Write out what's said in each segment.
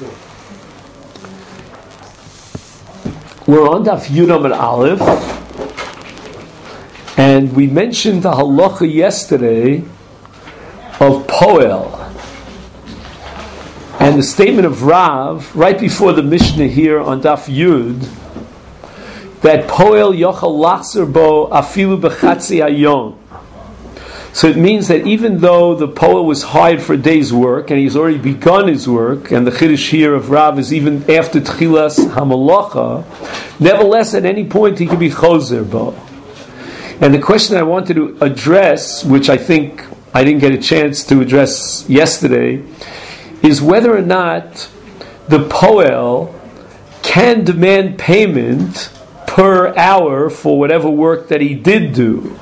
We're on Daf Yud Amud Aleph, and we mentioned the halacha yesterday of Poel, and the statement of Rav right before the Mishnah here on Daf Yud, that Poel yochal lachzer bo afilu b'chatzi hayom. So it means that even though the Poel was hired for a day's work, and he's already begun his work, and the Chiddush here of Rav is even after Tchilas HaMalacha, nevertheless at any point he can be Choser Bo. And the question I wanted to address, which I think I didn't get a chance to address yesterday, is whether or not the Poel can demand payment per hour for whatever work that he did do.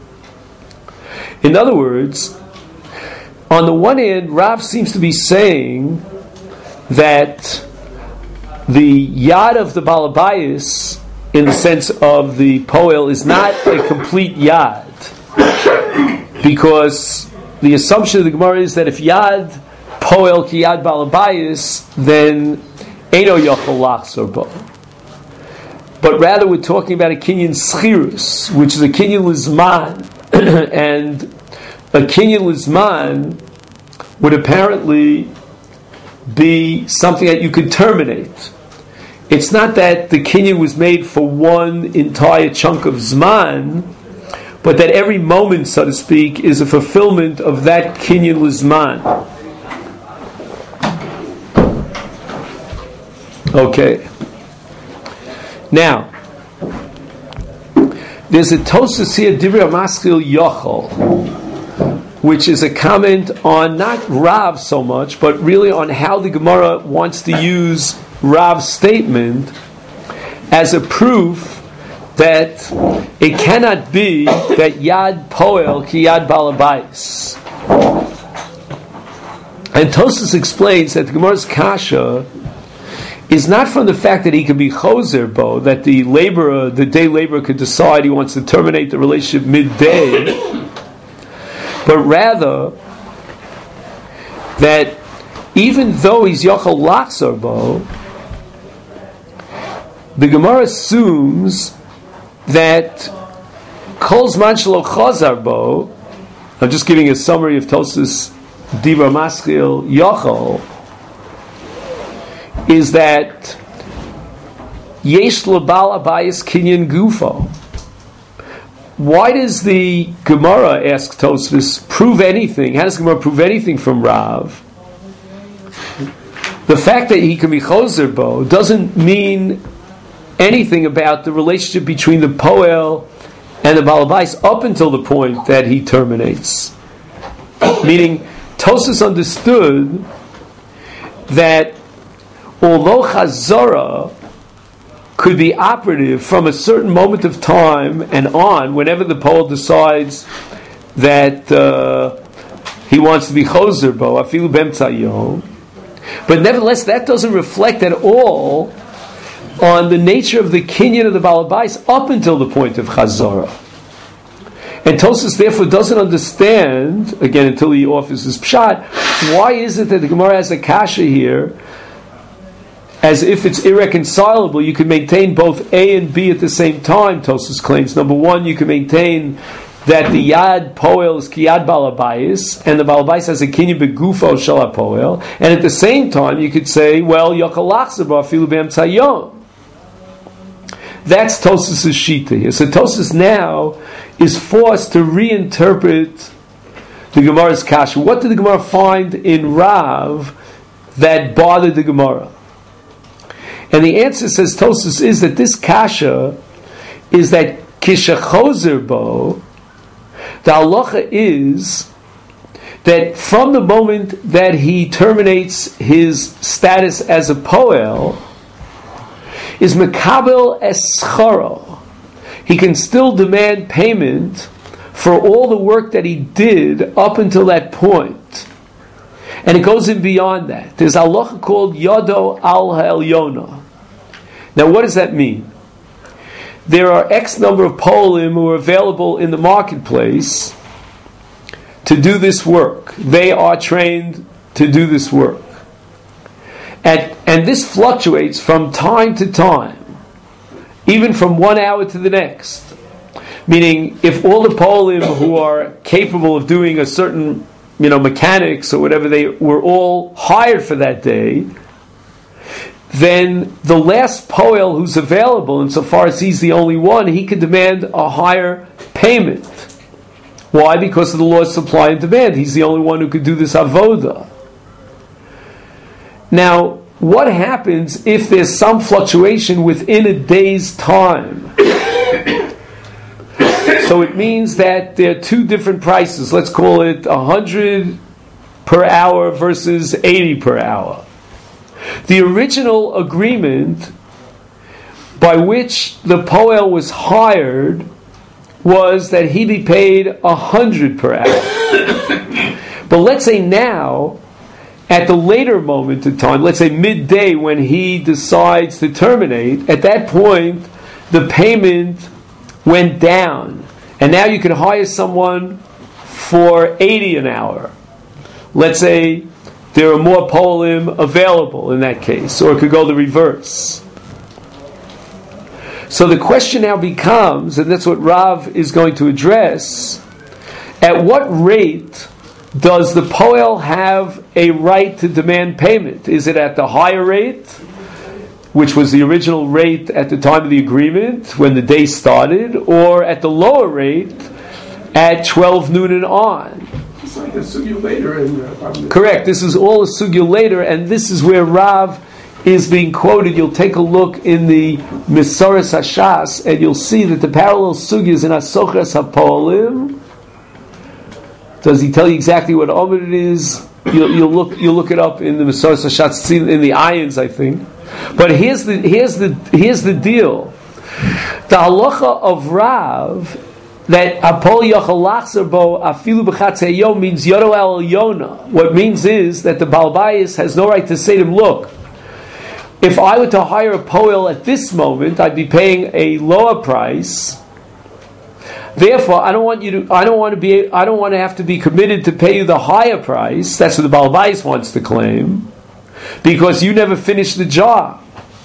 In other words, on the one hand, Rav seems to be saying that the yad of the Balabayas, in the sense of the Poel, is not a complete yad, because the assumption of the Gemara is that if yad Poel ki yad Balabayas, then eino yochel lachzor bo. But rather we're talking about a kinyan schirus, which is a kinyan lizman, and a kinyan lizman would apparently be something that you could terminate. It's not that the kinyan was made for one entire chunk of zman, but that every moment, so to speak, is a fulfillment of that kinyan lizman. Okay. Now, there's a Tosfos here, Divrei Maskil Yochol, which is a comment on not Rav so much, but really on how the Gemara wants to use Rav's statement as a proof that it cannot be that Yad Poel ki Yad Balabais. And Tosfos explains that the Gemara's kasha is not from the fact that he could be choser bo, that the laborer, the day laborer, could decide he wants to terminate the relationship midday, but rather that even though he's yochel lachzor bo, the Gemara assumes that kol zman shelo chazar bo. I'm just giving a summary of Tosfos Divrei Maskil Yochel. Is that yesh lebal abayis kinyan gufo? Why does the Gemara, ask Tosfos, prove anything? How does the Gemara prove anything from Rav? The fact that he can be choser bo doesn't mean anything about the relationship between the Poel and the Balabais up until the point that he terminates. Meaning, Tosfos understood that although Chazara could be operative from a certain moment of time and on, whenever the Poel decides that he wants to be Choser Bo, Afilu B'emtza Yom, but nevertheless that doesn't reflect at all on the nature of the kinyan of the Balabais up until the point of Chazara. And Tosfos therefore doesn't understand, again until he offers his pshat, why is it that the Gemara has a kasha here as if it's irreconcilable. You can maintain both A and B at the same time, Tosfos claims. Number one, you can maintain that the Yad Poel is Kiyad Balabais, and the Balabais has a Kinyan Begufo Shel HaPoel, and at the same time you could say, well, Yochel Lachzor Bo Afilu B'emtza Yom. That's Tosfos' shita here. So Tosfos now is forced to reinterpret the Gemara's kasha. What did the Gemara find in Rav that bothered the Gemara? And the answer, says Tosfos, is that this kasha is that kishachozer bo, the halacha is that from the moment that he terminates his status as a poel, is mekabel escharo. He can still demand payment for all the work that he did up until that point. And it goes in beyond that. There's a halacha called Yodo al ha'elyona. Now what does that mean? There are X number of Polim who are available in the marketplace to do this work. They are trained to do this work. And this fluctuates from time to time, even from 1 hour to the next. Meaning, if all the Polim who are capable of doing a certain, mechanics or whatever, they were all hired for that day, then the last Poel who's available, insofar as he's the only one, he can demand a higher payment. Why? Because of the law of supply and demand. He's the only one who could do this avoda. Now, what happens if there's some fluctuation within a day's time? So it means that there are two different prices. Let's call it 100 per hour versus 80 per hour. The original agreement by which the Poel was hired was that he be paid 100 per hour. But let's say now, at the later moment in time, let's say midday when he decides to terminate, at that point the payment went down. And now you can hire someone for 80 an hour. Let's say there are more Polim available in that case, or it could go the reverse. So the question now becomes, and that's what Rav is going to address, at what rate does the Poel have a right to demand payment? Is it at the higher rate, which was the original rate at the time of the agreement, when the day started, or at the lower rate at 12 noon and on? It's like a sugya later. Correct. This is all a sugya later, and this is where Rav is being quoted. You'll take a look in the Mesoras Hashas, and you'll see that the parallel sugyas in Asochas HaPolim. Does he tell you exactly what Omer it is? You'll look it up in the Mesoras Hashas, in the Ayans, I think. But here's the deal. The halacha of Rav that Apol Yochel Lachzer Bo Afilu B'Chatzei Yom means Yodo El Yona. What it means is that the Baal Bayis has no right to say to him, look, if I were to hire a Poel at this moment, I'd be paying a lower price. Therefore, I don't want to have to be committed to pay you the higher price. That's what the Baal Bayis wants to claim, because you never finished the job.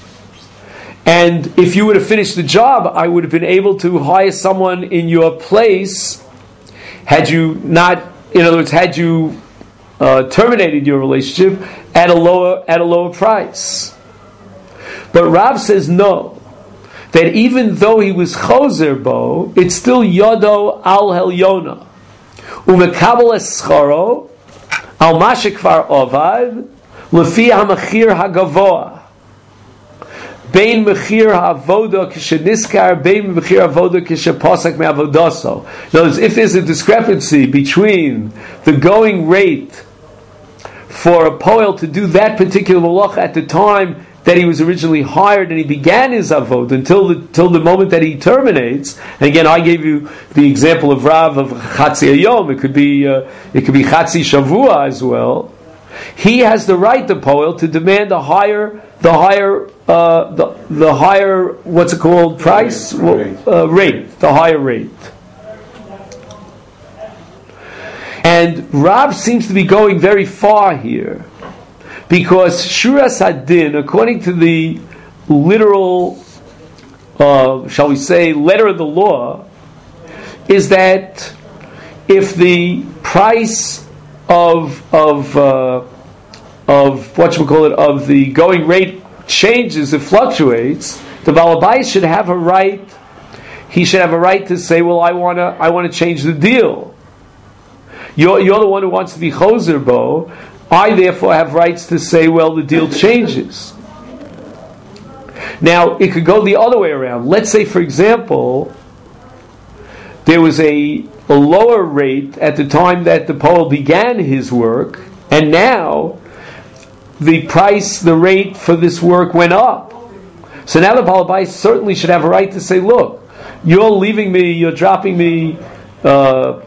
And if you would have finished the job, I would have been able to hire someone in your place had you not, in other words, had you terminated your relationship at a lower price. But Rav says no, that even though he was chozer bo, it's still yodo al helyona umekabel escharo al mashekvar ovad lefi hamachir hagavoa. Bein mechir havoda k'sheniskar, bein mechir havoda k'sheposak me'avodaso. In other words, if there's a discrepancy between the going rate for a Poel to do that particular malach at the time that he was originally hired and he began his avod until the moment that he terminates. And again, I gave you the example of Rav of Chatzi Hayom. It could be Chatzi Shavua as well. He has the right, the Poel, to demand the higher what's it called, price? Rate, the higher rate. And Rav seems to be going very far here, because Shuras Hadin, according to the literal, shall we say, letter of the law, is that if the price of the going rate changes, it fluctuates, the Baal Bayis should have a right. He should have a right to say, well, I want to change the deal. You're the one who wants to be chozer bo. I therefore have rights to say, well, the deal changes. Now, it could go the other way around. Let's say, for example, there was a lower rate at the time that the Poel began his work, and now the rate for this work went up. So now the Baal Bayis certainly should have a right to say, look, you're leaving me, you're dropping me, you're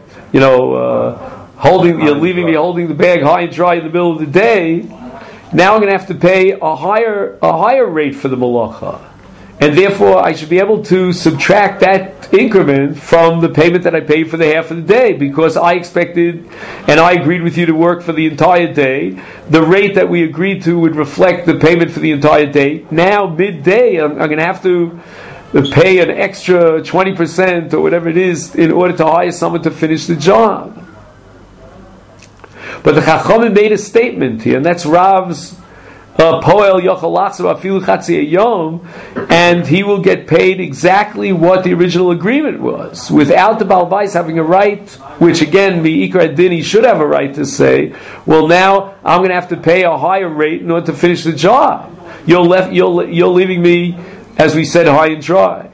leaving me holding the bag high and dry in the middle of the day. Now I'm going to have to pay a higher rate for the malacha. and therefore I should be able to subtract that increment from the payment that I paid for the half of the day, because I expected and I agreed with you to work for the entire day. The rate that we agreed to would reflect the payment for the entire day. Now, midday, I'm going to have to pay an extra 20% or whatever it is in order to hire someone to finish the job. But the Chachamim made a statement here, and that's Rav's Poel Yochel Lachzor Afilu Chatzi Yom, and he will get paid exactly what the original agreement was, without the Baal Bais having a right, which again, Mi'ikar Din, he should have a right to say, well, now I'm going to have to pay a higher rate in order to finish the job. You're leaving me, as we said, high and dry.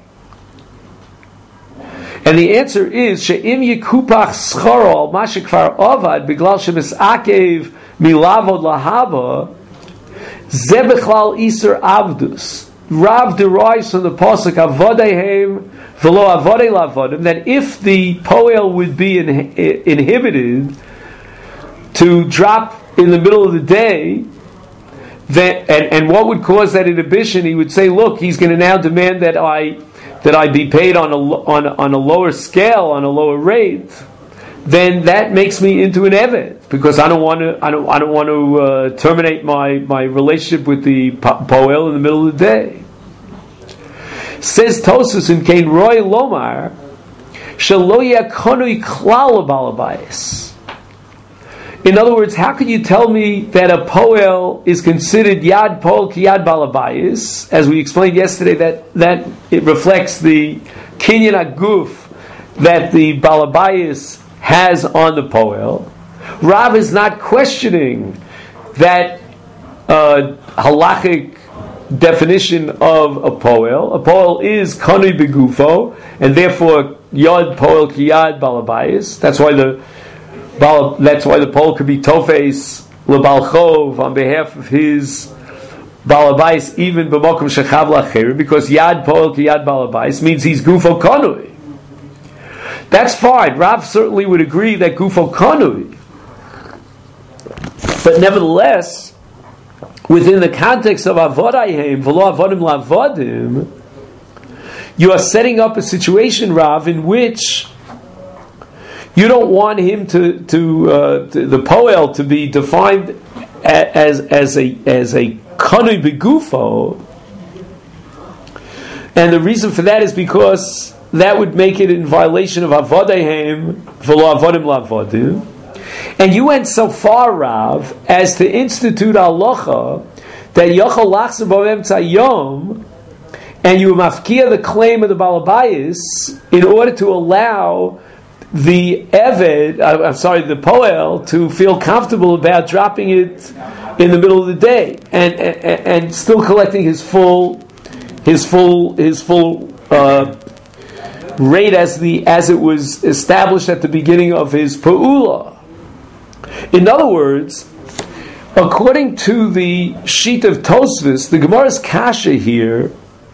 And the answer is she'im yekupach scharo al ma shekvar avad biglal shemisakev milavod lahaba ze bechlal iser avdus. Rav derives from the pasuk avodehem v'lo avodei lavodim, that if the poel would be inhibited to drop in the middle of the day, that, and what would cause that inhibition? He would say, look, he's going to now demand that I be paid on a lower scale, on a lower rate. Then that makes me into an eved, because I don't want to terminate my relationship with the poel in the middle of the day. Says Tosfos in Kein Roy Lomar shelo yakonui klal balabayis. In other words, how can you tell me that a poel is considered yad poel ki yad balabayis? As we explained yesterday, that it reflects the kinyan aguf that the balabayis has on the poel. Rav is not questioning that halachic definition of a poel. A poel is kanui begufo, and therefore yad poel ki yad balabayis. That's why the poel could be tofes lebalchov on behalf of his balabais, even b'mokum shechav lacher, because yad poel ki yad balabais means he's gufo kanui. That's fine. Rav certainly would agree that gufo kanui, but nevertheless, within the context of avodayim v'lo avodim lavodim, you are setting up a situation, Rav, in which you don't want him to the poel to be defined as a kanui begufo, and the reason for that is because that would make it in violation of avodehem v'lo avodim lavodim. And you went so far, Rav, as to institute halacha that yochel lachzor bo b'emtza yom, and you mafkia the claim of the balabayis in order to allow the eved, the poel, to feel comfortable about dropping it in the middle of the day and still collecting his full rate as it was established at the beginning of his pa'ula. In other words, according to the sheet of Tosfos, the Gemara's kasha here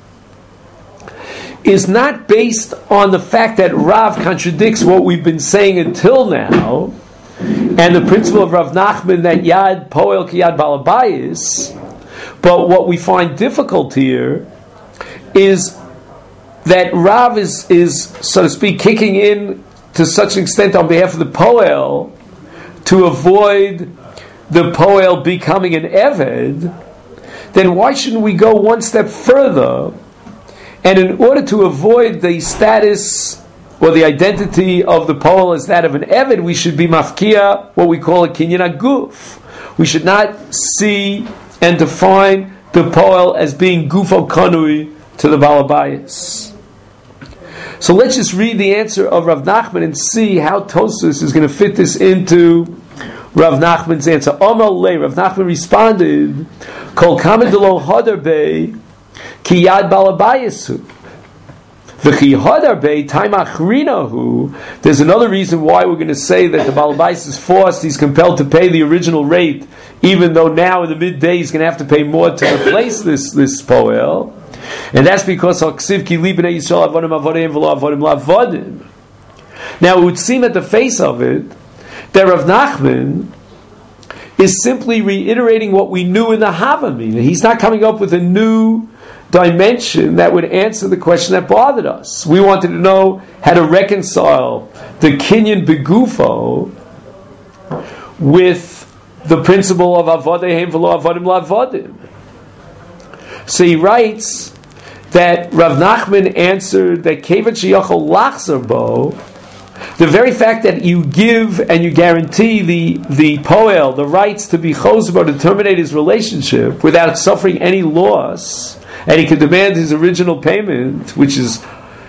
is not based on the fact that Rav contradicts what we've been saying until now, and the principle of Rav Nachman that yad poel ki yad balabayis. But what we find difficult here is that Rav is, so to speak, kicking in to such an extent on behalf of the poel to avoid the poel becoming an eved. Then why shouldn't we go one step further? And in order to avoid the status or the identity of the poel as that of an eved, we should be mafkia, what we call a kinyan aguf. We should not see and define the poel as being gufo kanui to the balabayis. So let's just read the answer of Rav Nachman and see how Tosfos is going to fit this into Rav Nachman's answer. Omar lei, Rav Nachman responded, Kol kamen delo hadar bei ki yad balabayisu. V'chi hadar bei time achrinahu. There's another reason why we're going to say that the balabayis is forced, he's compelled to pay the original rate, even though now in the midday he's going to have to pay more to replace this poel. And that's because now it would seem at the face of it that Rav Nachman is simply reiterating what we knew in the Havamina. He's not coming up with a new dimension that would answer the question that bothered us. We wanted to know how to reconcile the kinyan begufo with the principle of avodehem v'lo avodim la'avodim. So he writes that Rav Nachman answered that kevat sheyachol lachzor bo, the very fact that you give and you guarantee the poel the rights to be choser bo, to terminate his relationship without suffering any loss, and he can demand his original payment, which is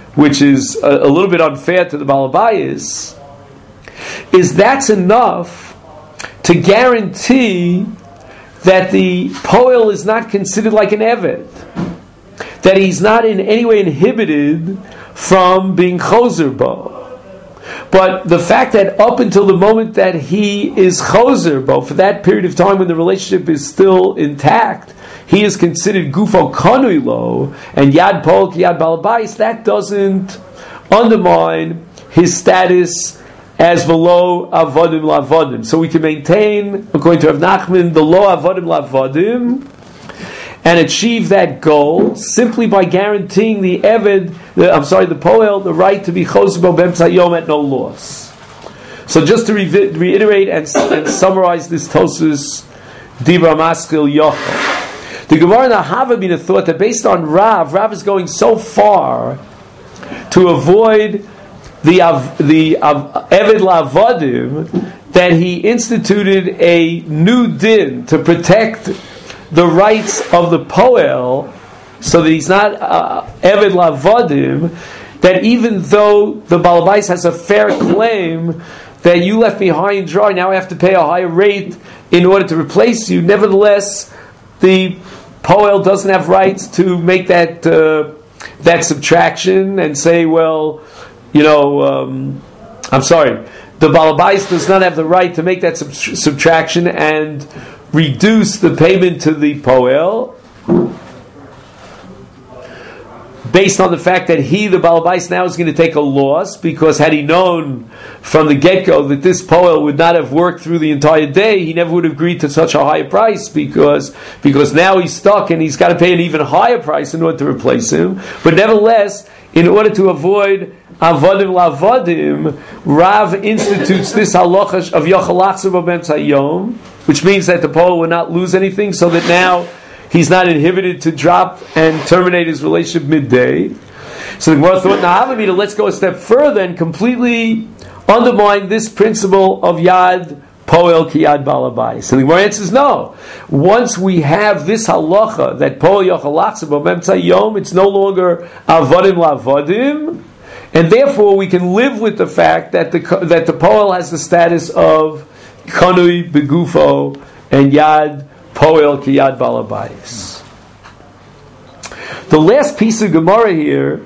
a little bit unfair to the Balabayas, is that's enough to guarantee that the poel is not considered like an eved, that he's not in any way inhibited from being choser bo. But the fact that up until the moment that he is choser bo, for that period of time when the relationship is still intact, he is considered gufo kanui lo, and yad poel ki yad balabais, that doesn't undermine his status as v'lo avodim la'avodim. So we can maintain, according to Rav Nachman, the lo avodim la'avodim, and achieve that goal simply by guaranteeing the eved, the poel, the right to be choser bo b'emtzat yom at no loss. So just to reiterate and summarize this Tosfos Dibra Maskil Yochel, the Gemara in Havamina thought that based on Rav is going so far to avoid the eved la'avodim that he instituted a new din to protect the rights of the poel, so that he's not eved la'avodim, that even though the balabais has a fair claim that you left me high and dry, now I have to pay a higher rate in order to replace you, nevertheless the poel doesn't have rights to make that subtraction and say, well, I'm sorry, the balabais does not have the right to make that subtraction and reduce the payment to the poel based on the fact that he, the balabais, now is going to take a loss, because had he known from the get-go that this poel would not have worked through the entire day, he never would have agreed to such a high price, because now he's stuck and he's got to pay an even higher price in order to replace him. But nevertheless, in order to avoid avodim la'avodim, Rav institutes this halacha of yachol lachzor bo b'emtzat yom, which means that the poel will not lose anything, so that now he's not inhibited to drop and terminate his relationship midday. So the Gemara thought, Havamina, let's go a step further and completely undermine this principle of yad poel ki yad balabais. So the Gemara answers no. Once we have this halacha that poel yachol lachzor bo b'emtzat yom, it's no longer avodim la'avodim, and therefore we can live with the fact that the poel has the status of kanui begufo and yad poel ki yad balabais. The last piece of Gemara here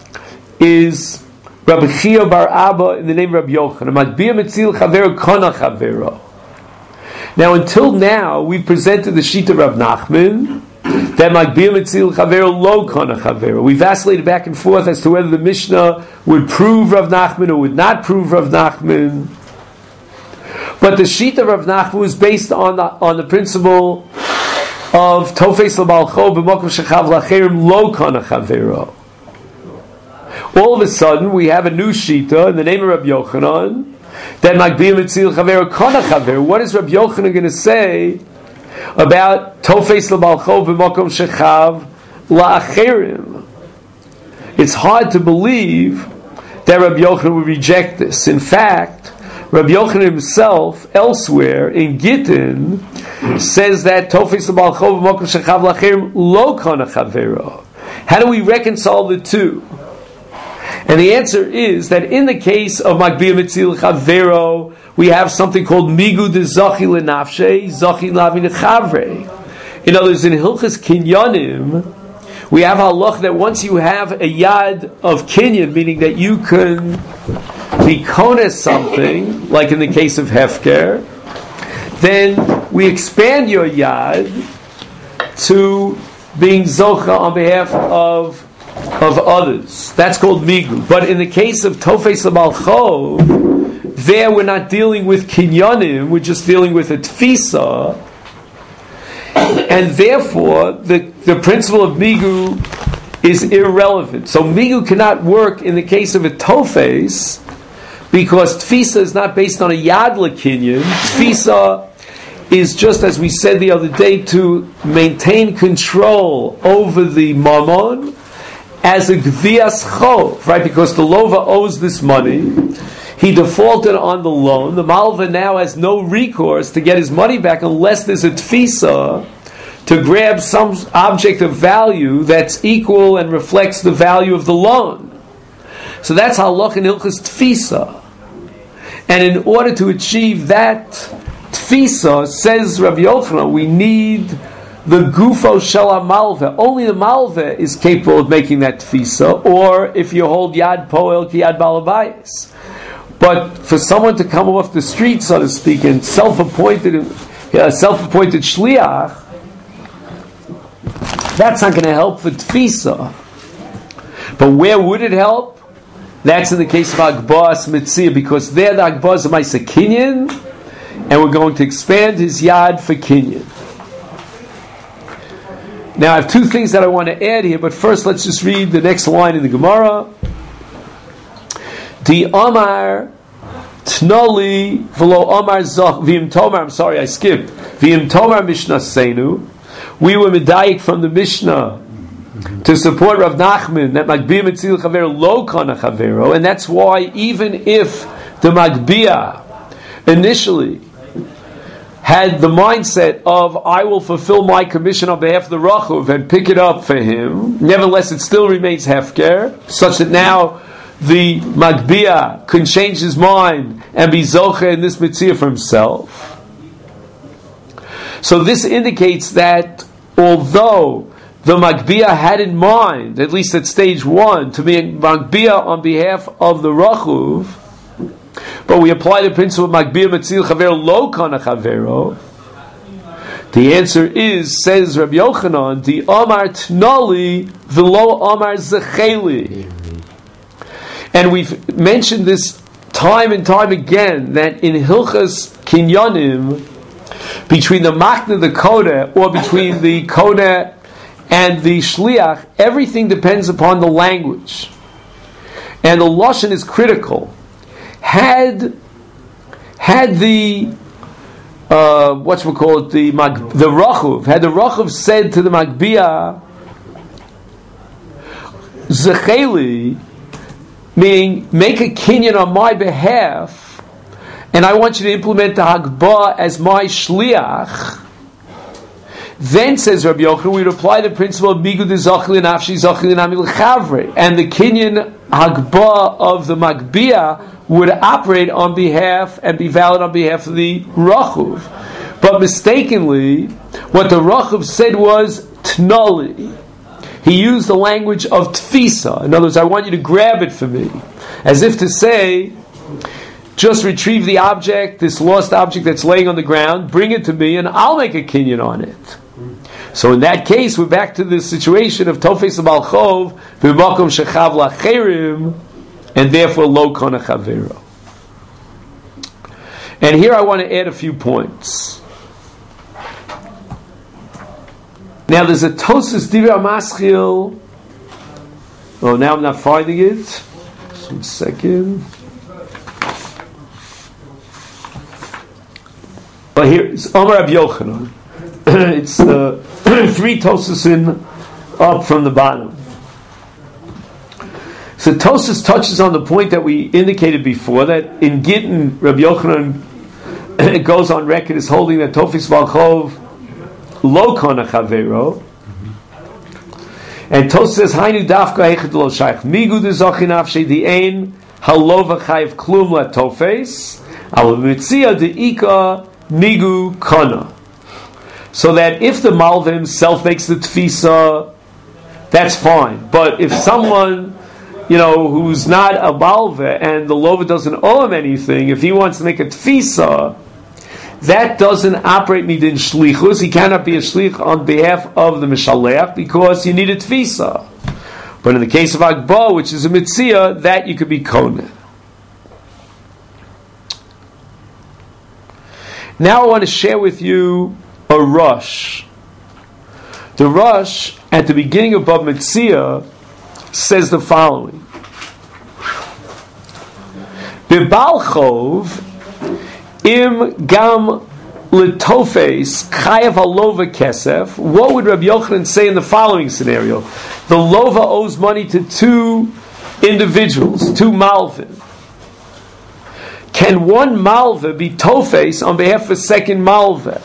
is Rabbi Chia bar Abba in the name of Rabbi Yochanan. Matbia metzil chavero kana chavero. Now, until now, we've presented the sheet of Rav Nachman that matbia metzil chavero lo kana chavero. We vacillated back and forth as to whether the Mishnah would prove Rav Nachman or would not prove Rav Nachman. But the sheet of Rav Nachman was based on the principle of tofes l'balcho b'mokum shechav lacherim lo kana chavero. All of a sudden, we have a new shita in the name of Rabbi Yochanan that magbiyim etzil chavero kana chavero. What is Rabbi Yochanan going to say about tofes l'balcho b'mokum shechav lacherim? It's hard to believe that Rabbi Yochanan would reject this. In fact, Rabbi Yochanan himself, elsewhere in Gittin, says that Tofes l'balcho b'mokum shechav lacherim lo kana chavero. How do we reconcile the two? And the answer is that in the case of Magbiyah Mitzil Chavero, we have something called Migu de Zachi Lenafshe, Zachi Lavi Nechavre. In other words, in Hilchas Kinyanim, we have halach that once you have a yad of kinyan, meaning that you can be kones something, like in the case of Hefker, then we expand your yad to being zocha on behalf of others. That's called migu. But in the case of tofes l'balcho, there we're not dealing with kinyanim, we're just dealing with a tfisa. and therefore the principle of migu is irrelevant. So migu cannot work in the case of a tofes, because tfisa is not based on a yad l'kinyan. Tfisa is, just as we said the other day, to maintain control over the mammon as a gvias chov, right? Because the lova owes this money, he defaulted on the loan. The malva now has no recourse to get his money back unless there's a tfisa to grab some object of value that's equal and reflects the value of the loan. So that's halach in hilchos tfisa. And in order to achieve that tfisa, says Rabbi Yochanan, we need the gufo shel malva. Only the malva is capable of making that tfisa, or if you hold yad poel ki yad balabayis. But for someone to come off the street, so to speak, and self-appointed shliach, that's not going to help for tfisa. But where would it help? That's in the case of Agbas Mitzia, because there the Agbas are Maisa Kinyan, and we're going to expand his yad for Kinyan. Now I have two things that I want to add here, but first let's just read the next line in the Gemara. Di Amar Tnoli V'lo Amar Zoch V'im Tomar, I'm sorry, I skipped. V'im Tomar Mishnah Seinu. We were medayik from the Mishnah to support Rav Nachman that Magbiya Metzil Chaver lo kana Chavero, and that's why even if the Magbiya initially had the mindset of I will fulfill my commission on behalf of the Rachuv and pick it up for him, nevertheless it still remains Hefker, such that now the Magbiya can change his mind and be Zoche in this Metzia for himself. So this indicates that although the Magbiya had in mind, at least at stage 1, to be Magbiya on behalf of the Rachuv, but we apply the principle of Magbiya Metzil Chaver lo kana Chavero, the answer is, says Rabbi Yochanan, the Amar Tnoli v'lo Amar Zecheli. And we've mentioned this time and time again, that in Hilchas Kinyanim, between the Makna, the Koda, or between the Koda and the Shliach, everything depends upon the language. And the Lashon is critical. Had the the Rachuv, had the Rachuv said to the Magbiya, Zecheli, meaning make a kinyan on my behalf, and I want you to implement the Hagbah as my Shliach, then, says Rabbi Yochanan, we would apply the principle of Migu de Zachlin Afshi Zachlin Amil Chavre, and the Kinyan Hagbah of the Magbiya would operate on behalf and be valid on behalf of the Rachuv. But mistakenly, what the Rachuv said was Tnoli. He used the language of Tfisa. In other words, I want you to grab it for me. As if to say, just retrieve the object, this lost object that's laying on the ground, bring it to me, and I'll make a kinyan on it. So in that case, we're back to the situation of Tofes Balchov, V'makom Shechav Lacherim, and therefore Lo Kana Chavero. And here I want to add a few points. Now there's a Tosas Divrei Maschil. Oh, now I'm not finding it. Just 1 second. But here it's Amar Rabbi Yochanan. It's 3 Tosas up from the bottom. So Tosas touches on the point that we indicated before, that in Gittin, Rabbi Yochanan it goes on record as holding that Tofis Balchov lo kana chavero, and Tosas says Hainu dafka hechad lo shaykh migu de zachin afshei di ein halova chayv klum la Tofes al mitzia de ika migu kana. So that if the Malva himself makes the tfisa, that's fine. But if someone, who's not a Malva and the Lova doesn't owe him anything, if he wants to make a tfisa, that doesn't operate midin shlichus. He cannot be a shlich on behalf of the Mishalech because you need a tfisa. But in the case of Agba, which is a mitzia, that you could be koneh. Now I want to share with you a rush The Rosh, at the beginning of Bava Metzia, says the following. B'bal chov im gam l'tofes chayav halova kesef. What would Rabbi Yochanan say in the following scenario? The lova owes money to two individuals, two malvin. Can one malva be tofes on behalf of a second malva?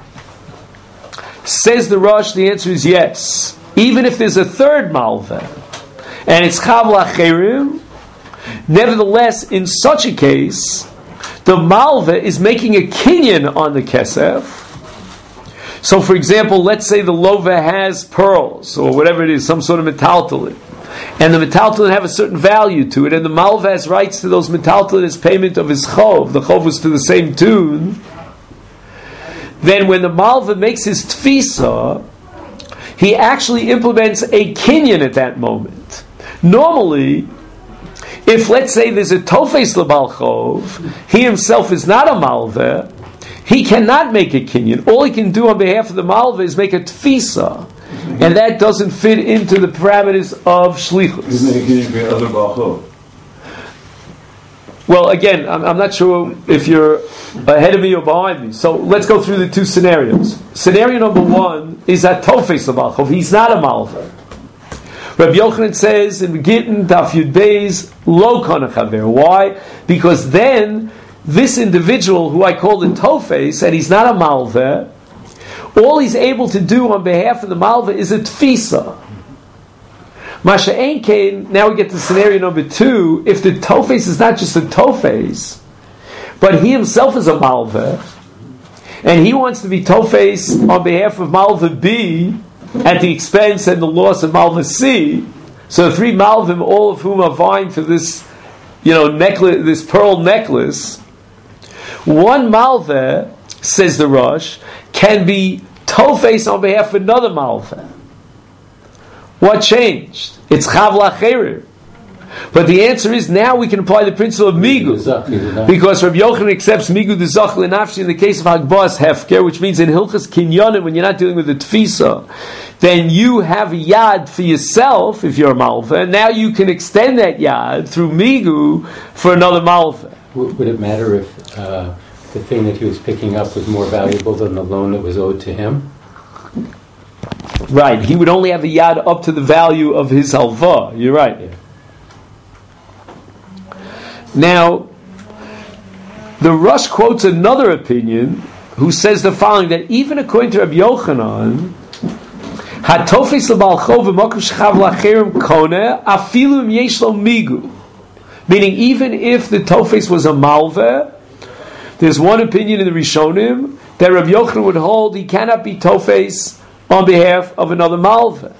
Says the Rosh, the answer is yes. Even if there's a third malva, and it's chav l'acherim, nevertheless, in such a case, the malva is making a kinyan on the kesef. So, for example, let's say the lova has pearls, or whatever it is, some sort of metaltalin, and the metaltalin have a certain value to it, and the malva has rights to those metaltalin as payment of his chov. The chov was to the same tune. Then when the malva makes his tfisa, he actually implements a kinyan at that moment. Normally, if, let's say, there's a tofes lebal chov, he himself is not a malva, he cannot make a kinyan. All he can do on behalf of the malva is make a tfisa, and that doesn't fit into the parameters of shlichus. He's making a kinyan for other bal chov. Well, again, I'm not sure if you're ahead of me or behind me. So let's go through the two scenarios. Scenario number one is that tofes lebal chov. He's not a malva. Rabbi Yochanan says in Gittin Daf Yud Beis lo kana chaver. Why? Because then this individual who I called a tofes, and he's not a malva, all he's able to do on behalf of the malva is a tfisa. Masha Ein Kain, now we get to scenario number two. If the tofes is not just a tofes, but he himself is a malva, and he wants to be tofes on behalf of malva B at the expense and the loss of malva C, so three malvim, all of whom are vying for this, necklace, this pearl necklace, one malva, says the Rosh, can be tofes on behalf of another malva. What changed? It's chav l'acherim. But the answer is now we can apply the principle of migu, because Rabbi Yochanan accepts migu d'zach l'nafshi in the case of hagbas hefker, which means in hilchas kinyanim, when you're not dealing with the tfisa, then you have a yad for yourself if you're a malva, and now you can extend that yad through migu for another malva. Would it matter if the thing that he was picking up was more valuable than the loan that was owed to him? Right, he would only have a yad up to the value of his halva. You're right. Yeah. Now, the Rosh quotes another opinion who says the following, that even according to Rabbi Yochanan, hatofes lebal chov v'makom shechav l'acherim koneh afilu im yesh lo migu, meaning even if the tofes was a malva, there's one opinion in the Rishonim that Rabbi Yochanan would hold he cannot be tofes on behalf of another malva.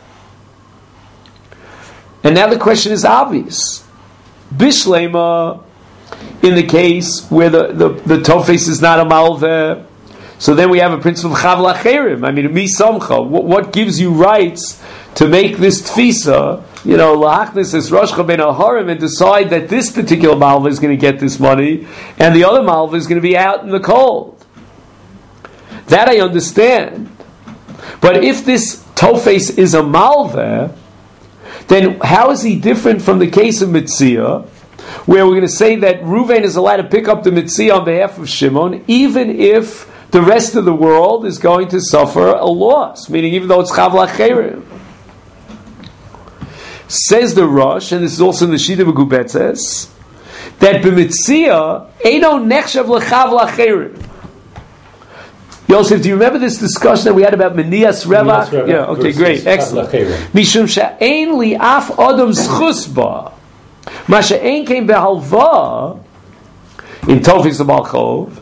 And now the question is obvious. Bishlema, in the case where the tofes is not a malva, so then we have a principle of chav l'acherim. I mean, mi samcha. What gives you rights to make this tfisa? Lahachnis this rosh ben aharim and decide that this particular malva is going to get this money, and the other malva is going to be out in the cold. That I understand. But if this tofes is a malva, then how is he different from the case of Mitzia, where we're going to say that Reuven is allowed to pick up the Mitzia on behalf of Shimon, even if the rest of the world is going to suffer a loss, meaning even though it's chav l'acherim? Says the Rosh, and this is also in the Shita B'Gubetzes, that b'Mitzia eino nechshav l'chav l'acherim. Yosef, do you remember this discussion that we had about Menias Revach? Yeah, okay, great, excellent. Mishum she'ein li af adam zchus ba, ma she'ein kein behalva, in Tofes lebal chov,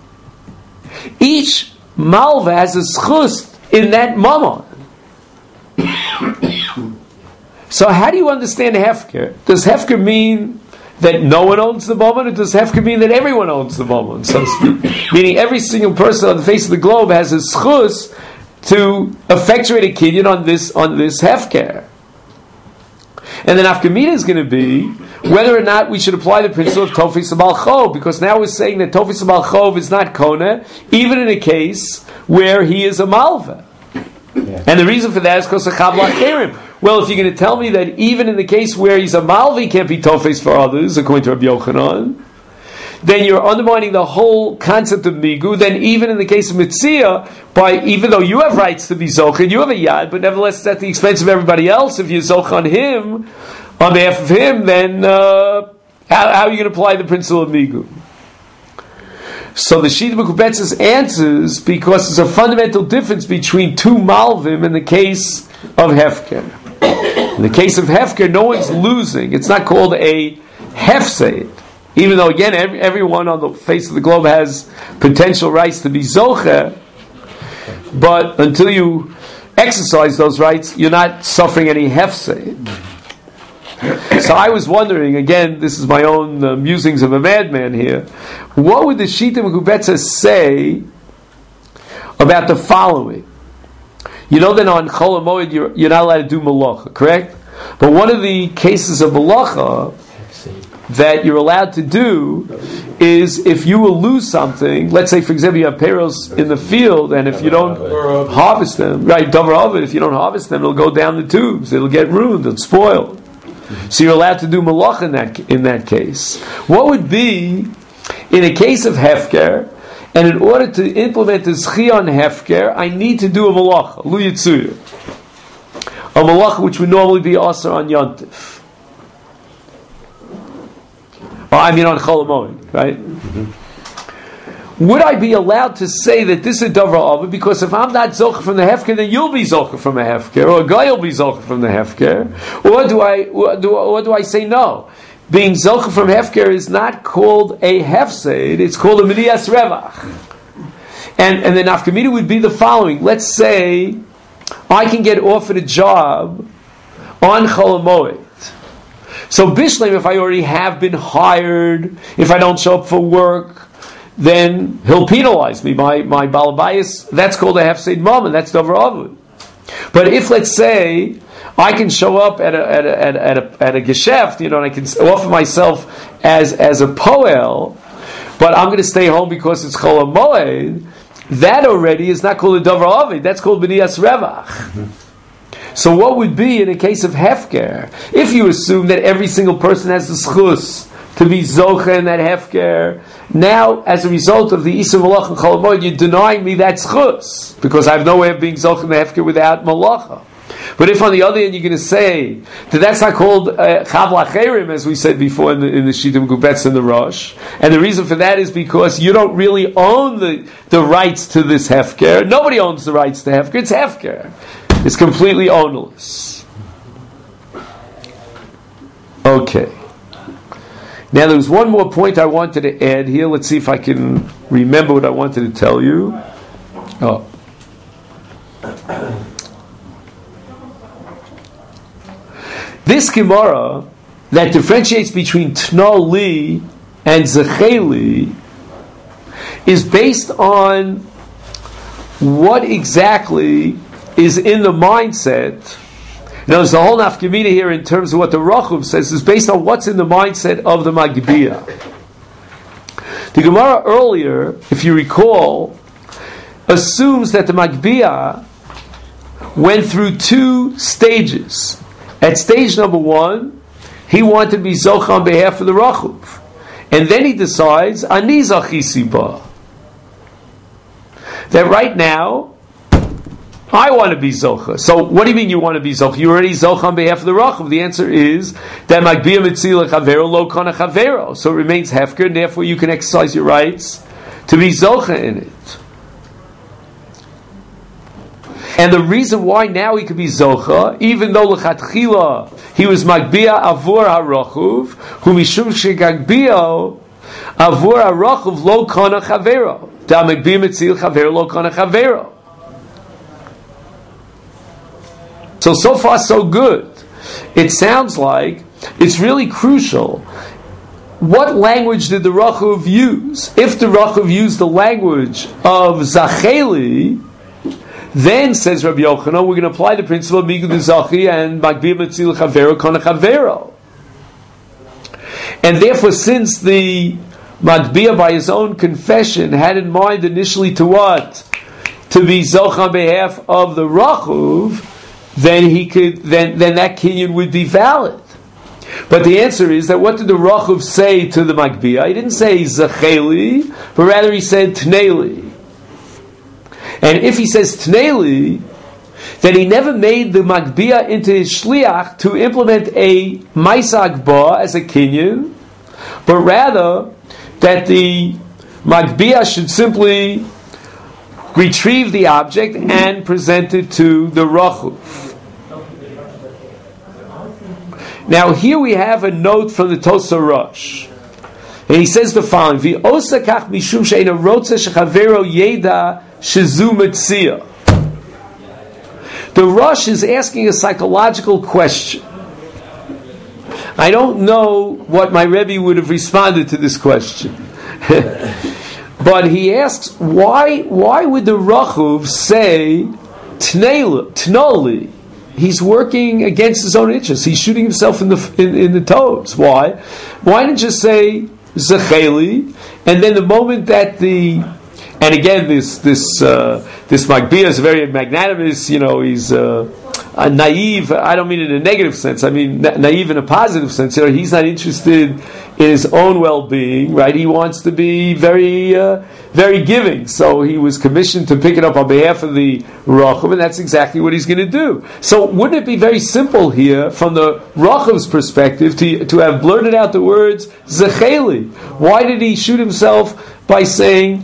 each malva has a zchus in that mammon. So how do you understand hefker? Does hefker mean that no one owns the mammon, or does hefker mean that everyone owns the mammon, so to speak? Meaning every single person on the face of the globe has a zchus to effectuate a kinyan on this hefker. And then afkamina is going to be whether or not we should apply the principle of tofes lebal chov, because now we're saying that tofes lebal chov is not kona, even in a case where he is a malva. Yeah. And the reason for that is because of Chav L'Acherim. Well, if you're going to tell me that even in the case where he's a Malvi can't be Tofes for others, according to Rabbi Yochanan, then you're undermining the whole concept of Migu. Then even in the case of Mitzia, even though you have rights to be Zoch, and you have a Yad, but nevertheless it's at the expense of everybody else, if you Zoch on him, on behalf of him, then how are you going to apply the principle of Migu? So the Shita Mekubetzes answers because there's a fundamental difference between two Malvim in the case of Hefker. In the case of Hefker, no one's losing. It's not called a Hefseid. Even though, again, everyone on the face of the globe has potential rights to be Zocher, but until you exercise those rights, you're not suffering any Hefseid. So I was wondering, again, this is my own musings of a madman here, what would the Shita Mekubetzes say about the following? You know that on Chol HaMoed you're not allowed to do malacha, correct? But one of the cases of malacha that you're allowed to do is if you will lose something, let's say for example you have peros in the field and if you don't harvest them, right, davar ovid, if you don't harvest them it'll go down the tubes, it'll get ruined, it'll spoil. So you're allowed to do malacha in that case. What would be in a case of hefker, and in order to implement the zchiyah on hefker, I need to do a malacha, lu yitzuya, a malacha which would normally be asar on yontif. On Chol HaMoed, right? Mm-hmm. Would I be allowed to say that this is a davar ovid? Because if I'm not zocher from the hefker, then you'll be zocher from a hefker, or a guy will be zocher from the hefker. Or do I say no? Being zocher from hefker is not called a hefseid; it's called a medias revach. And the nafkamina would be the following: let's say I can get offered a job on Chol HaMoed. So Bishleim, if I already have been hired, if I don't show up for work, then he'll penalize me. My balabayas, that's called a hefseid moment. That's davar avud. But if, let's say, I can show up at a gesheft, and I can offer myself as a poel, but I'm going to stay home because it's Chol HaMoed, that already is not called a davar avud. That's called b'niyas revach. So what would be in a case of hefker? If you assume that every single person has the schus to be zocha in that hefker, now as a result of the Isur Malach and Chol HaMoed, you're denying me that schus because I have no way of being zocha in the hefker without malacha. But if on the other hand you're going to say that that's not called Chav L'Acherim, as we said before in the Shita Mekubetzes and the Rosh, and the reason for that is because you don't really own the rights to this hefker. Nobody owns the rights to hefker. It's hefker. It's completely ownerless. Okay. Now there was one more point I wanted to add here. Let's see if I can remember what I wanted to tell you. Oh. This Gemara that differentiates between Tnal Li and Zecheli is based on what exactly is in the mindset. Now, the whole nafkamina here in terms of what the Rachuv says is based on what's in the mindset of the Magbiya. The Gemara earlier, if you recall, assumes that the Magbiya went through two stages. At stage number one, he wanted to be Zoch on behalf of the Rachuv. And then he decides, Ani Zachisi ba. That right now, I want to be Zocha. So what do you mean you want to be Zocha? You're already Zocha on behalf of the Rachav. The answer is that Magbiya Mitzila Chavero Lo Kana Chavero. So it remains Hefker, and therefore you can exercise your rights to be Zocha in it. And the reason why now he could be Zocha, even though L'chatchila he was Magbiya Avur HaRachuv, who Mishum Shegagbiya Avur HaRachuv Lo Kana Chavero. Da Magbiya Mitzila Chavero Lo Kana Chavero. So far so good. It sounds like it's really crucial. What language did the Rachuv use? If the Rachuv used the language of Zacheli, then, says Rabbi Yochanan, we're going to apply the principle of Migud Zachi and Magbiya Mitzil Chavero Kana Chavero. And therefore, since the Magbiya by his own confession had in mind initially to what? to be zoch on behalf of the rachuv, then that kinyan would be valid. But the answer is that what did the rachuv say to the Magbia? He didn't say zacheli, but rather he said tneli. And if he says tneli, then he never made the Magbia into his shliach to implement a maisag ba as a kinyan, but rather that the Magbia should simply retrieve the object and present it to the rachuv. Now here we have a note from the Tosa Rosh, and he says the following: "V'osa kach mishum she'ena rotza shechavero yeda shezu metzia." The Rosh is asking a psychological question. I don't know what my Rebbe would have responded to this question. But he asks, why would the Rachuv say Tnoli? He's working against his own interests. He's shooting himself in the toes. Why? Why didn't you say Zecheli? And then the moment that and again this Magbia is very magnanimous. He's naive. I don't mean in a negative sense. I mean naive in a positive sense. He's not interested in his own well-being, right? He wants to be very, very giving. So he was commissioned to pick it up on behalf of the Rachuv, and that's exactly what he's going to do. So wouldn't it be very simple here, from the Rachuv's perspective, to have blurted out the words Zecheli? Why did he shoot himself by saying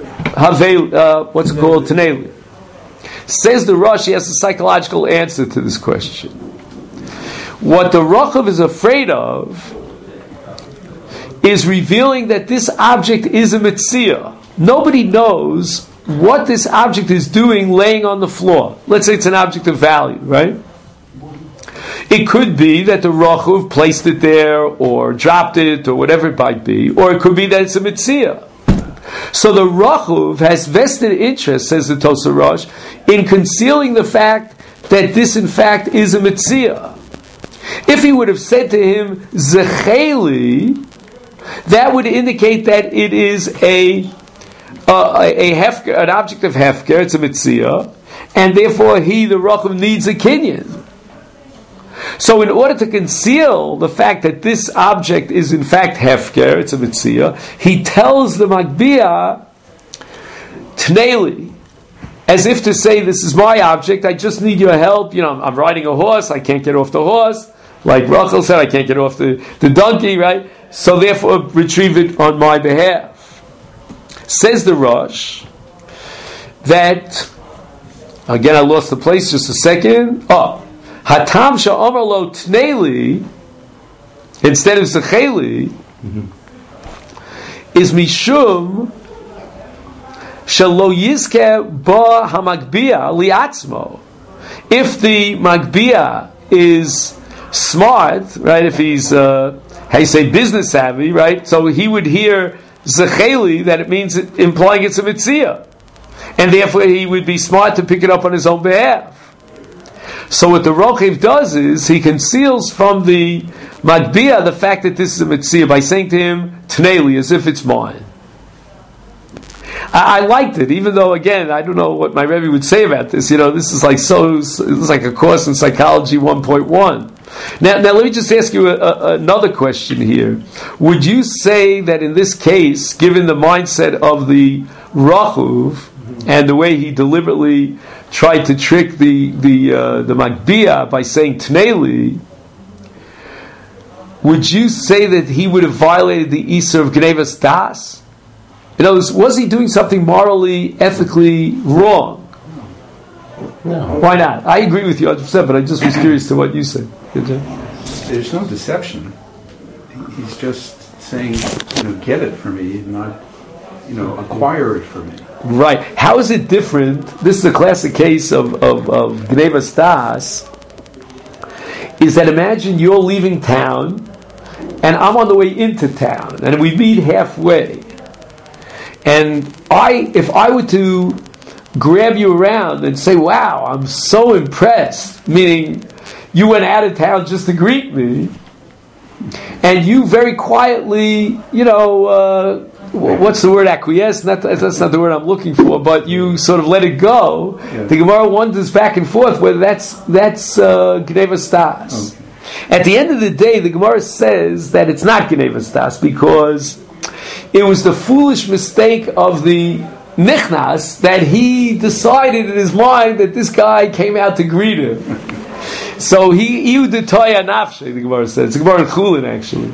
Tneli? Says the Rosh, he has a psychological answer to this question. What the Rachuv is afraid of is revealing that this object is a Metzia. Nobody knows what this object is doing laying on the floor. Let's say it's an object of value, right? It could be that the Rachuv placed it there, or dropped it, or whatever it might be, or it could be that it's a Metzia. So the Rachuv has vested interest, says the Tosa Rosh, in concealing the fact that this in fact is a Metzia. If he would have said to him, Zecheli, that would indicate that it is a hefker, an object of hefker, it's a Metzia, and therefore the Rachuv, needs a kinyan. So in order to conceal the fact that this object is in fact hefker, it's a Metzia, he tells the Magbia, Tneli, as if to say, this is my object, I just need your help. I'm riding a horse, I can't get off the horse. Like Rachel said, I can't get off the donkey, right? So therefore, retrieve it on my behalf. Says the Rosh that, again, I lost the place just a second. Hatam sha'amar lo tneli, instead of zecheli, is mishum shelo yizke ba hamagbia liatzmo. If the magbia is smart, right? If he's business savvy, right? So he would hear zecheli, that it means implying it's a mitzvah, and therefore he would be smart to pick it up on his own behalf. So what the Rochev does is he conceals from the Magbia the fact that this is a mitzvah by saying to him Tneli, as if it's mine. I liked it, even though, again, I don't know what my Rebbe would say about this. This is like a course in Psychology 1.1. Now let me just ask you another question here. Would you say that in this case, given the mindset of the Rachuv and the way he deliberately tried to trick the Magbia by saying Tneli, would you say that he would have violated the Isur of Gnevas Das? In other words, was he doing something morally, ethically wrong? No. Why not? I agree with you 100%, but I just was curious to what you said. There's no deception. He's just saying, get it for me, not, acquire it for me. Right. How is it different? This is a classic case of Gnevas Das. Is that, imagine you're leaving town, and I'm on the way into town, and we meet halfway. And if I were to grab you around and say, wow, I'm so impressed, meaning you went out of town just to greet me, and you very quietly, what's the word, acquiesce? That's not the word I'm looking for, but you sort of let it go. Yeah. The Gemara wonders back and forth whether that's Gneva Stas. Okay. At the end of the day, the Gemara says that it's not Gneva Stas because it was the foolish mistake of the Nichnas that he decided in his mind that this guy came out to greet him. So he Toya Nafshe, the Gemara says. It's the Gemara in Chulin, actually.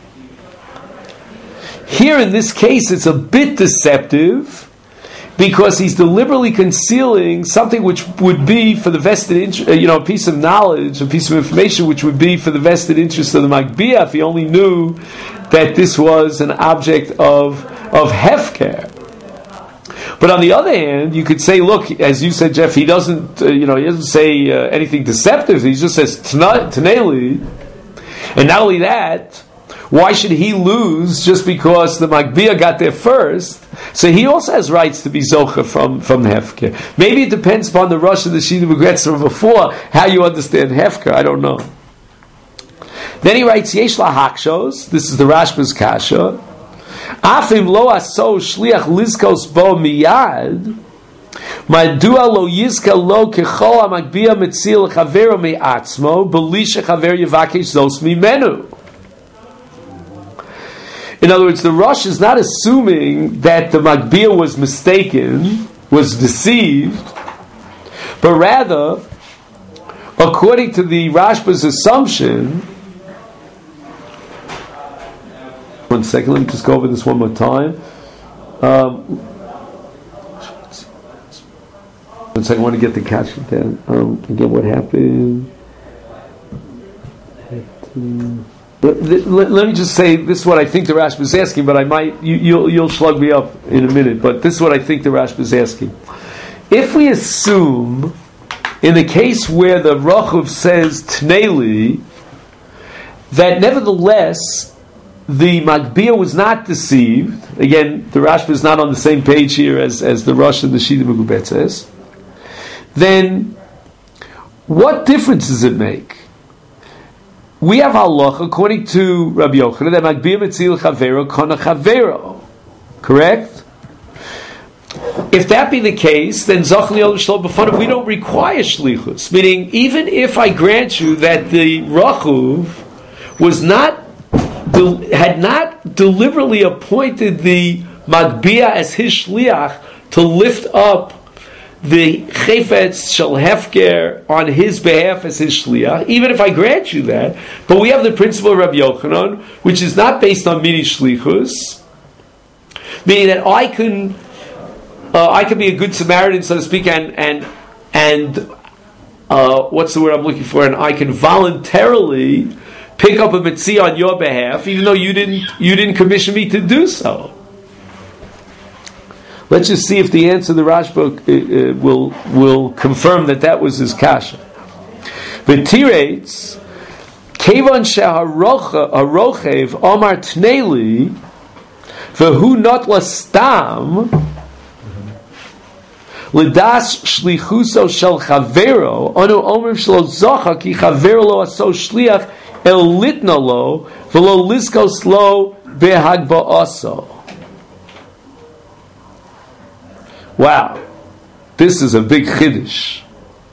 Here in this case, it's a bit deceptive because he's deliberately concealing something which would be for the vested interest, a piece of knowledge, a piece of information which would be for the vested interest of the Magbia if he only knew that this was an object of hefker. But on the other hand, you could say, look, as you said, Jeff, he doesn't, he doesn't say anything deceptive. He just says Taneli, and not only that. Why should he lose just because the Magbia got there first? So he also has rights to be Zocha from Hefker. Maybe it depends upon the Rosh of the Shida Begretz from before, how you understand Hefker. I don't know. Then he writes, Yesh la Hakshos, this is the Rashba's Kasha, Afim lo aso shliach lizkos bo miyad, Madua lo yizka lo kechol ha-Magbia metzil chavero me'atzmo, beli shechaver yevakesh zos mimenu. In other words, the Rosh is not assuming that the Magbia was mistaken, was deceived, but rather, according to the Rashba's assumption, one second, let me just go over this one more time. One second, I want to get the catch down. Again, what happened? Let me just say, this is what I think the Rashba is asking, but I might, you'll slug me up in a minute, but this is what I think the Rashba is asking. If we assume, in the case where the Rachuv says Tneli, that nevertheless, the Magbia was not deceived, again, the Rashba is not on the same page here as the Rosh and the Shida Megubet says, then what difference does it make? We have halach according to Rabbi Yochanan that Magbia metzil chavero kona chavero, correct? If that be the case, then Zoch Li'ol Shlo B'Fanav, we don't require shlichus. Meaning, even if I grant you that the Rachuv had not deliberately appointed the Magbia as his shliach to lift up the Chefetz Shel Hefker on his behalf as his shliach, even if I grant you that, but we have the principle of Rabbi Yochanan, which is not based on mini shlichus, meaning that I can be a good Samaritan, so to speak, and what's the word I'm looking for? And I can voluntarily pick up a mitzvah on your behalf, even though you didn't commission me to do so. Let's just see if the answer to the Rashba will confirm that was his kasha. V'tirates kevan sheharochev omar tneli v'hu not lastam l'das shlichuso shel chavero anu omer shlo zocha ki chavero lo aso shliach el litna lo v'lo liskos lo behagba'aso. Wow, this is a big chiddush.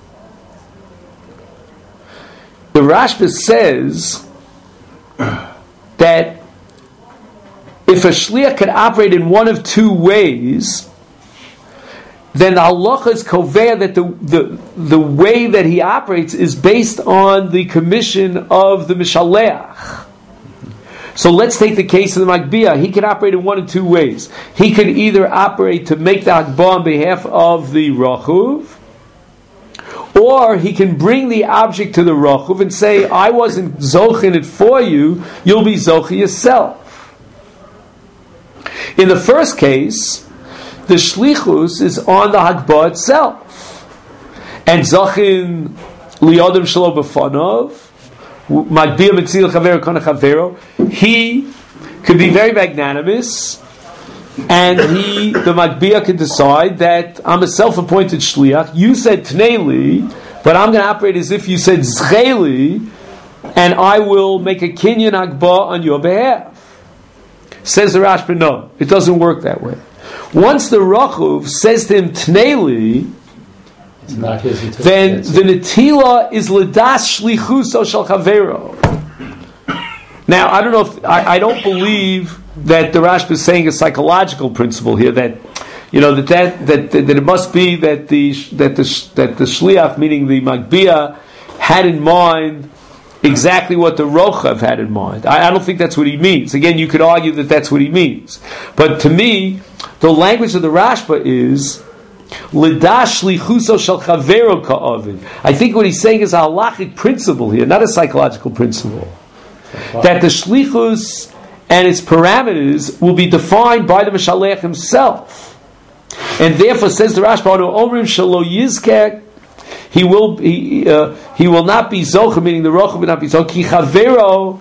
The Rashba says that if a shliach could operate in one of two ways, then the halacha is kovea that the way that he operates is based on the commission of the mishaleach. So let's take the case of the Magbia. He can operate in one of two ways. He could either operate to make the Hagbah on behalf of the Rachuv, or he can bring the object to the Rachuv and say, I wasn't zochin it for you, you'll be zochin yourself. In the first case, the Shlichus is on the Hagbah itself. And zochin liodem shelo b'fanov, Magbia metzil chavero kona chavero. He could be very magnanimous, and the Magbia can decide that I'm a self-appointed shliach. You said tneli, but I'm going to operate as if you said zcheli, and I will make a kinyan hagbah on your behalf. Says the Rashba, no, it doesn't work that way. Once the Rachuv says to him, Tneli, It's not his then the Netila is L'das Shlichuso Shel Chavero. Now, I don't know if, I don't believe that the Rashba is saying a psychological principle here, that that it must be that the shliach, meaning the Magbia, had in mind exactly what the Rochav had in mind. I don't think that's what he means. Again, you could argue that that's what he means. But to me, the language of the Rashba is L'dash shlichuso shel chavero ka'avid. I think what he's saying is a halachic principle here, not a psychological principle. That the shlichus and its parameters will be defined by the Mashalech himself. And therefore, says the Rashba, Omrim shelo yizkek, he will not be zocha, meaning the rocha will not be zocha. Ki chavero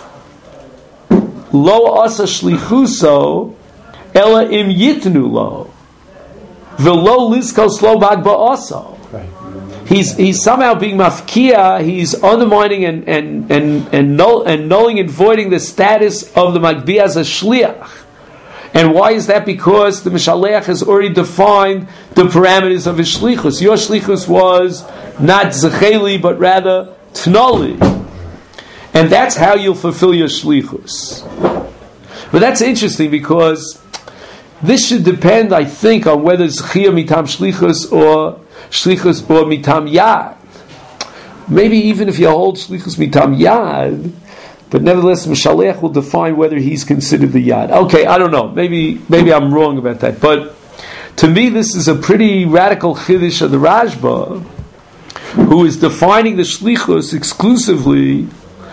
lo asa shlichuso ela im yitnu lo velo lizkos lo bag ba'asa. He's somehow being mafkia. He's undermining and nulling and voiding the status of the Magbi as a shliach. And why is that? Because the Mishalech has already defined the parameters of his shlichus. Your shlichus was not zecheli, but rather tnoli. And that's how you'll fulfill your shlichus. But that's interesting because this should depend, I think, on whether it's zechiyah mitam shlichus or mitam yad. Maybe even if you hold shlichus mitam yad, but nevertheless, Mishalech will define whether he's considered the Yad. Okay, I don't know. Maybe I'm wrong about that. But to me, this is a pretty radical chiddush of the Rashba, who is defining the Shlichus exclusively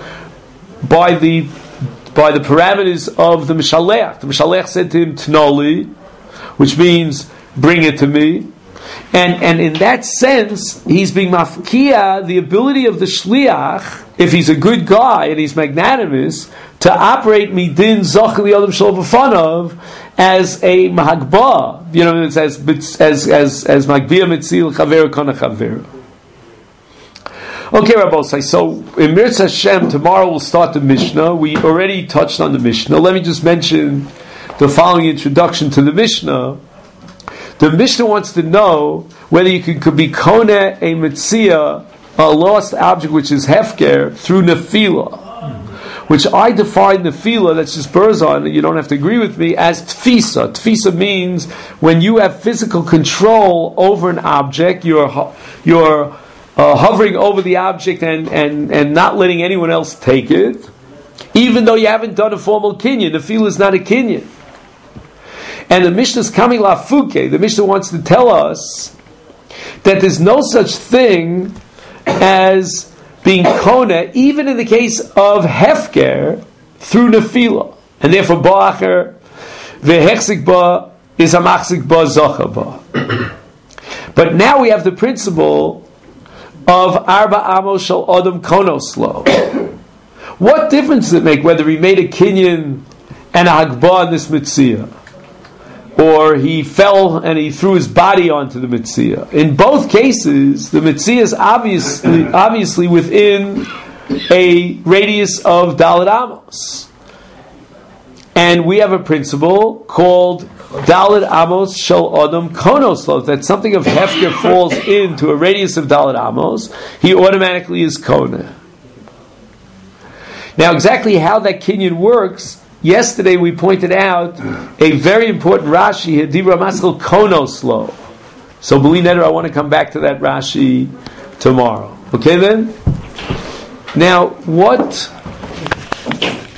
by the parameters of the Mishalech. The Mishalech said to him, Tnoli, which means, bring it to me. And in that sense, he's being mafkia the ability of the shliach, if he's a good guy and he's magnanimous, to operate midin zochli adam shel b'fanav as a mahagba. It's as magbia mitzil chaver kana chaver. Okay, Rabbosai. So in Mirz Hashem, tomorrow we'll start the Mishnah. We already touched on the Mishnah. Let me just mention the following introduction to the Mishnah. The Mishnah wants to know whether you could be koneh a mitzia, a lost object which is hefker, through nefila, which I define nefila, that's just burzon, you don't have to agree with me, as tfisa. Tfisa means when you have physical control over an object, you're hovering over the object and not letting anyone else take it, even though you haven't done a formal kinyan. Nefila is not a kinyan. And the Mishnah is coming lafuke. The Mishnah wants to tell us that there's no such thing as being koneh, even in the case of hefker, through nefila. And therefore, ba'acher vehechzik ba is a machzik ba zocha ba. But now we have the principle of arba amos shel adam konos lo. What difference does it make whether he made a kinyan and a hagbah in this mitzvah, or he fell and he threw his body onto the mitzvah? In both cases, the mitzvah is obviously within a radius of Daled Amos. And we have a principle called Daled Amos Shel Adam Konos Lo, that something of Hefker falls into a radius of Daled Amos, he automatically is Koneh. Now, exactly how that kinyan works, yesterday we pointed out a very important Rashi, Hedibra Maskal Konos Lo. So, B'li Neder, I want to come back to that Rashi tomorrow. Okay then? Now, what